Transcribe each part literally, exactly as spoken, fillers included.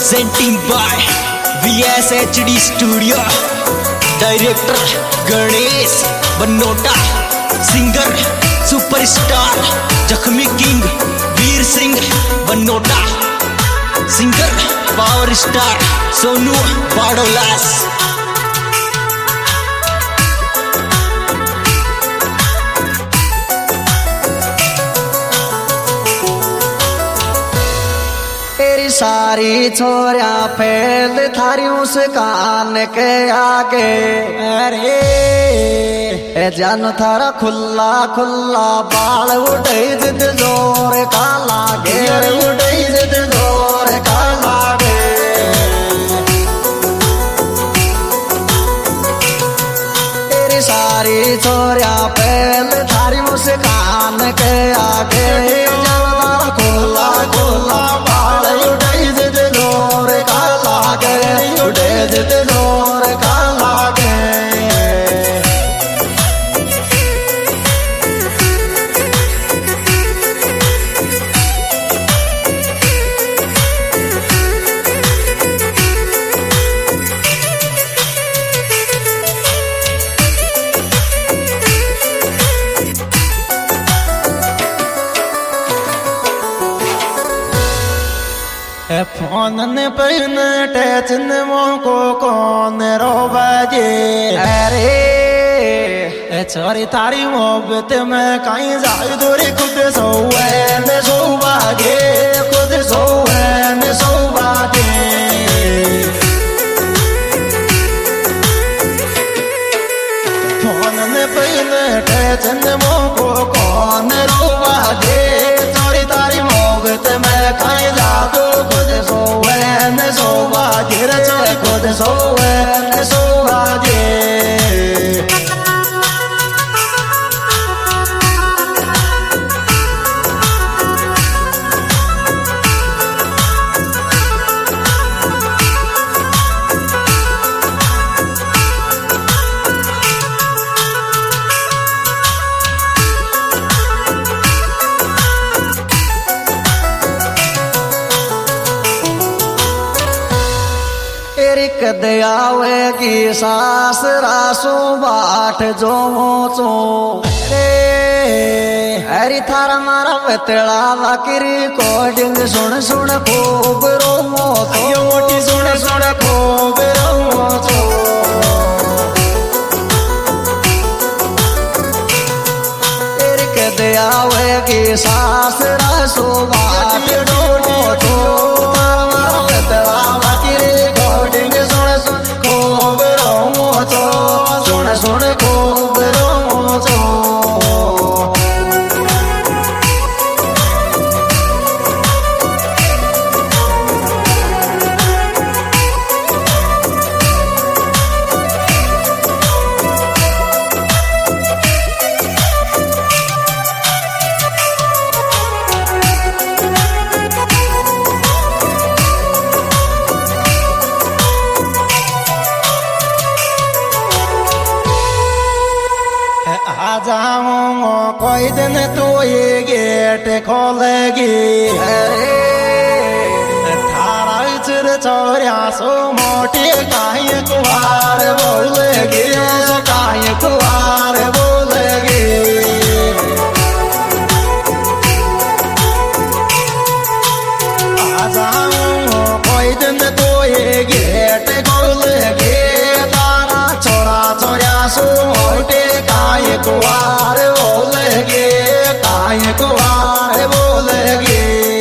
presenting by V S H D Studio. Director Ganesh Banota, singer superstar Jakhmi King Veer Singh Banota, singer power star Sonu Badolas. तेरी सारी छोरिया फैल थारी मुस्कान के आगे, अरे जान थारा खुला खुला बाल उठे जिद जोर का लागे, उठे जिद जोर का लागे। तेरी सारी छोरिया फैल थारी मुस्कान के आगे, जान थारा खुला खुला बाल उठे जिद जोर का लागे, उठे जिद जोर का लागे। फोन ने पहन टच ने मोको कौन रोबाजे, अरे छोरी तारी मोहब्बत में कहीं जाए दूरी खुद सोए ने सोबागे, खुद सोए ने सोबागे। फोन ने पहन टच ने मोको कौन रोबागे, छोरी तारी मोहब्बत में कहीं जादू खुद सोए न सोबागे, रचोई खुद सोए न सोबागे। कद आवेगी सास रासो बाट जो चो, हरी थारा मारा बतला वाकिरी कोडिंग सुन सुन खूब रोमो तो, मोटी सुन सुन खूब रोमो तो। तेरी कद आवेगी सास रासो बाट जो चो, मारा बतला वाकिरी कोडिंग खूब रोमो चो, सुन सुन खूब रोमो चो। जाऊंगा कोई दिन तो ये गेट खोलेगी, अरे थारा चिर चौरिया सो मोटी काहे कुहार बोलेगी, काहे कुहार बोलेगी। आ जाऊंगा कोई दिन तो ये गेट खोलेगी, तारा छोरा चौरिया सो मोटी काहे कुवार बोलेगे, काहे कुवार बोलेगे।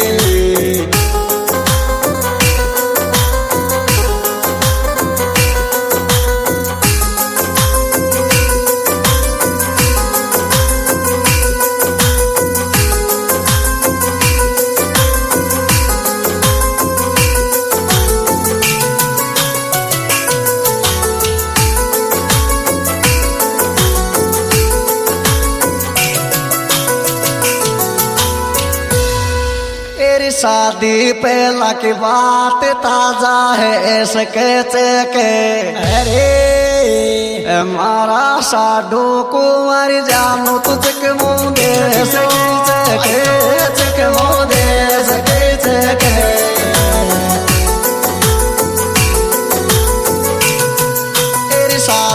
शादी पहला की बात ताजा है सके के, अरे मारा साडू कुंवर जानू तुझक मुंदे सके, चक मुंदे सके के।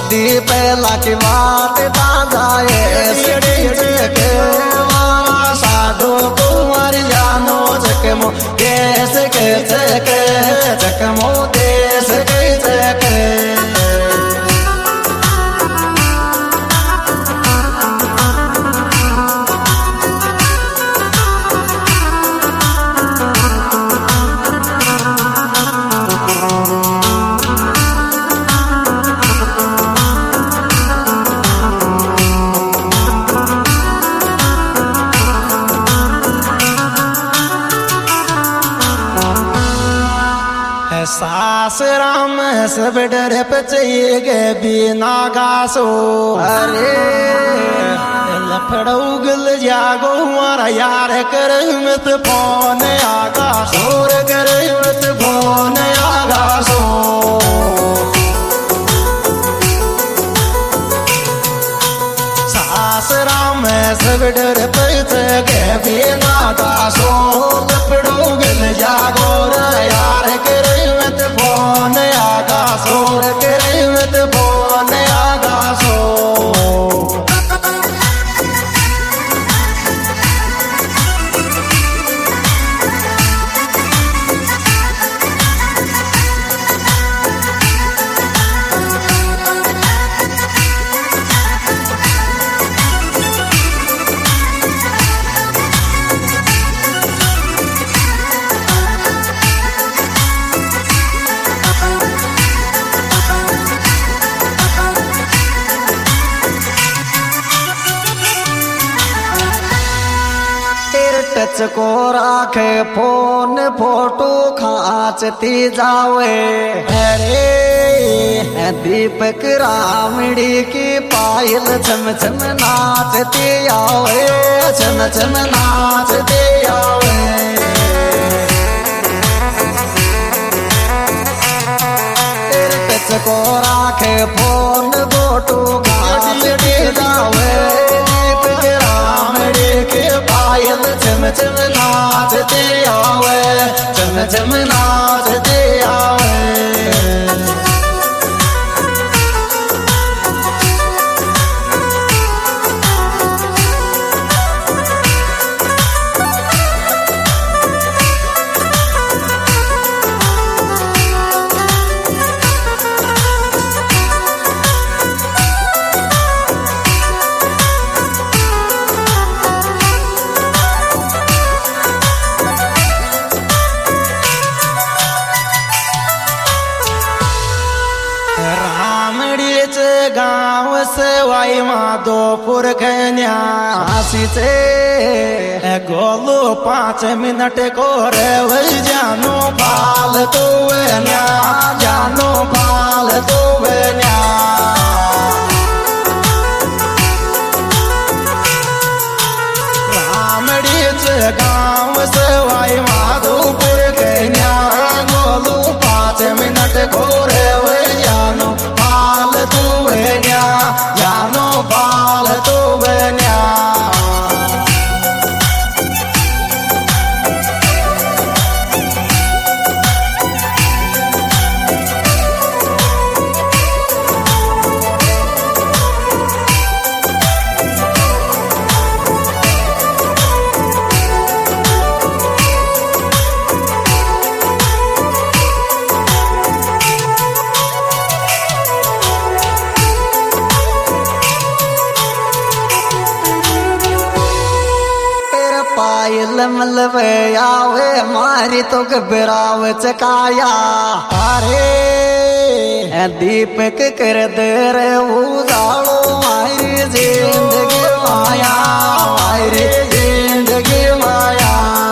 दी पहला की बात जाए के साधु कुमार जानो जकमो देश के जके जकमो देश के जके सास राम सब डर पचे गे बिना घासो अरे लफड़ उगल जागो हमारा यार कर मत फोन आगा सोर कर मत फोन आगा सो सास राम सब डर पचे गे बिना घासो लफड़ उगल जागो यार कर फोन आगा सोर करे मत फोन आगा सो टच को राखे फोन फोटो खाचती जावे अरे दीपक रामड़ी की पायल चम चम नाचती आवे चम चम नाचती आवे टच को राखे फोन फोटो खाचती जावे दीपक रामड़ी की पायल चम चम नाचते आवे चम चम नाचते आवे गाँव से वाई माधोपुर कन्यासी से गोलू पाँच मिनट को रे वही जानो पाल तो न्या जानो पाल तो न्या रामड़ी से गाँव से वाई माधोपुर कन्या गोलू पाँच मिनट को रे वही जानो पाल तू न्या जानो पाल तू न्या पायल मलवे आवे मारी तो घबराव चकाया अरे दीपक कर दे रे उजालो मारी जिंदगी माया मारी जिंदगी माया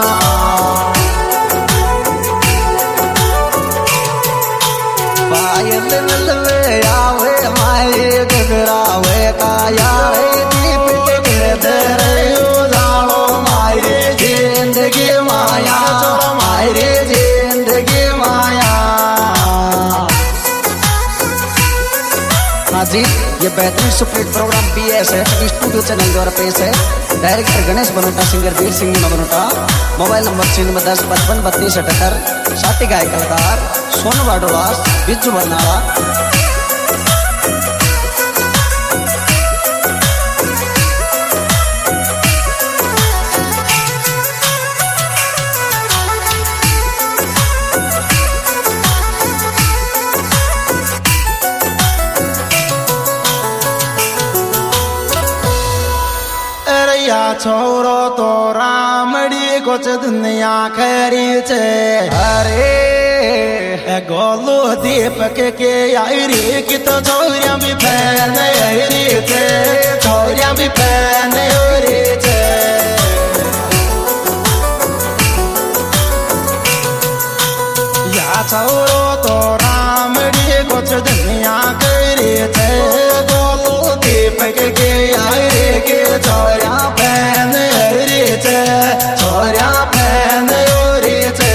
पायल मलवे आवे मारी घबरावे काया दीपक कर दे रे जिंदगी माया मायरे जिंदगी माया। हाँ जी, ये बेहतरीन सुपरहिट प्रोग्राम बी एस है स्टूडियो चैनल द्वारा पेश है। Director Ganesh Banota, singer Veer Singh Banota. Mobile number छियानवे दस पचपन बत्तीस अठहत्तर। साथी गायक कलाकार सोनू वाडोलास, बिज्जू बरनाला। छोरो तो रामड़ी कुछ दुनिया खरी छे अरे गोलू दीपक के आई रे की तो छोरिया भी फैन रे छे छोरिया भी फैन रे छे या छोरो तो रामड़ी कुछ दुनिया खरी छे गोलू दीपक के आई रे के छोरिया फैन रे छे छोरिया फैन रे छे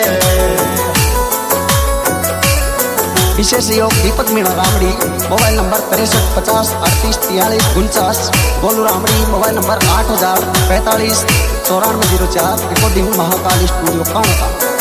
विशेष योग दीपक मीणा रामड़ी मोबाइल नंबर तिरसठ पचास अड़तीस तियालीस उनचास गोलू रामड़ी मोबाइल नंबर आठ हजार पैंतालीस चौरानवे जीरो चार रिकॉर्डिंग महाकाली स्टूडियो कानका।